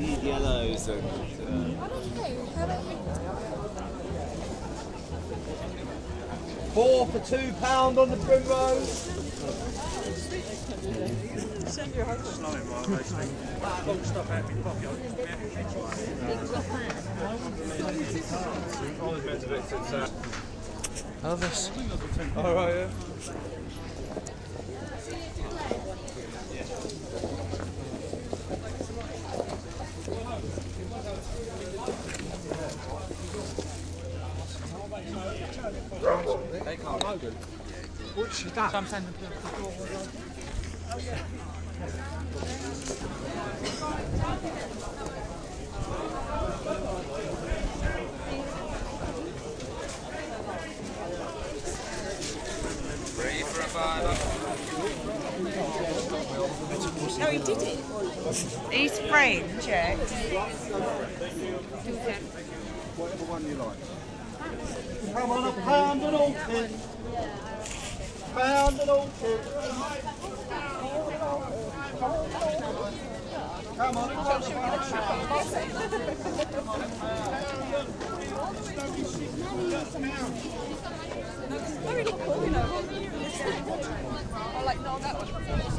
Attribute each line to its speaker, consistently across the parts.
Speaker 1: need yellows and.
Speaker 2: Four for £2 on the Primrose.
Speaker 3: Send your husband.
Speaker 1: Elvis.
Speaker 2: Alright, yeah.
Speaker 1: They can't Logan.
Speaker 2: What's she done?
Speaker 1: Three for a fiver.
Speaker 3: No, he did it. He's framed, yeah.
Speaker 2: Whatever one you like. Come on, £1 an orchid. £1 an orchid. Come on,
Speaker 3: Very cool, you know. I like, no, that one.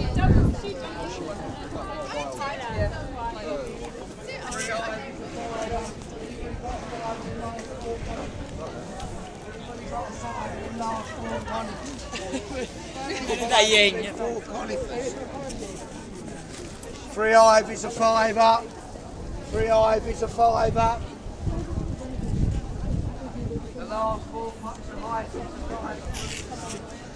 Speaker 2: Three ivies a £5. Three ivies a £5. The last 4 pucks of ice is a £5.